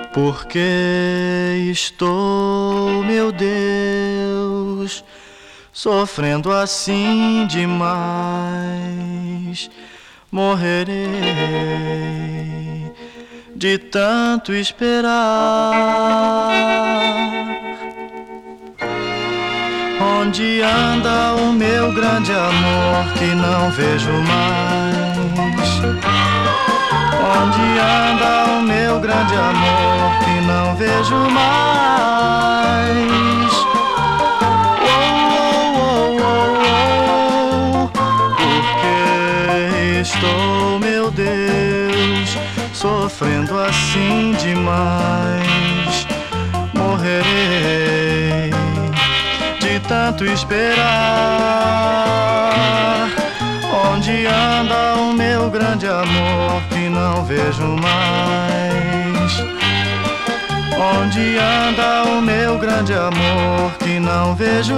Por que estou, meu Deus, sofrendo assim demais? Morrerei de tanto esperar. Onde anda o meu grande amor que não vejo mais? Onde anda o meu grande amor que não vejo mais? Oh, oh, oh, oh, oh. Por que estou, meu Deus, sofrendo assim demais? Morrerei de tanto esperar. Onde anda o meu grande amor que não vejo mais? Onde anda o meu grande amor que não vejo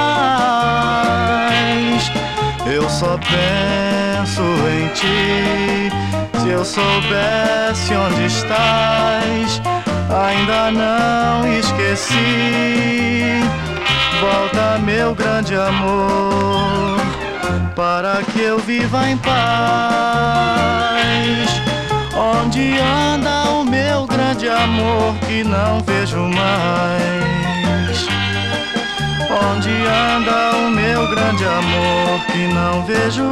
mais? Eu só penso em ti. Se eu soubesse onde estás, ainda não esqueci. Volta, meu grande amor, para que eu viva em paz. Onde anda o meu grande amor que não vejo mais? Onde anda o meu grande amor que não vejo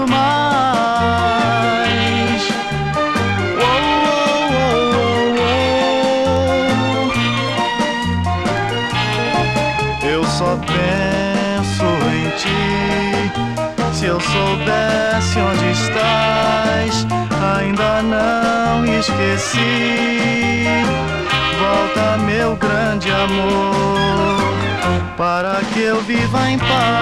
mais? Oh, oh, oh, oh, oh. Eu só penso em ti. Se eu soubesse onde estás, ainda não esqueci. Volta, meu grande amor, para que eu viva em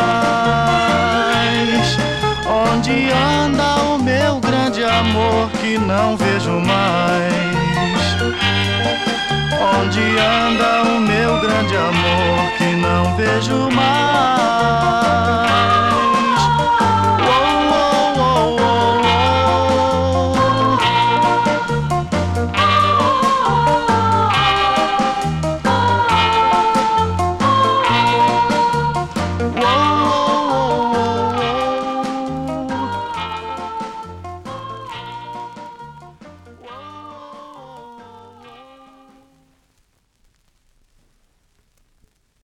paz. Onde anda o meu grande amor que não vejo mais? Onde anda o meu grande amor que não vejo mais?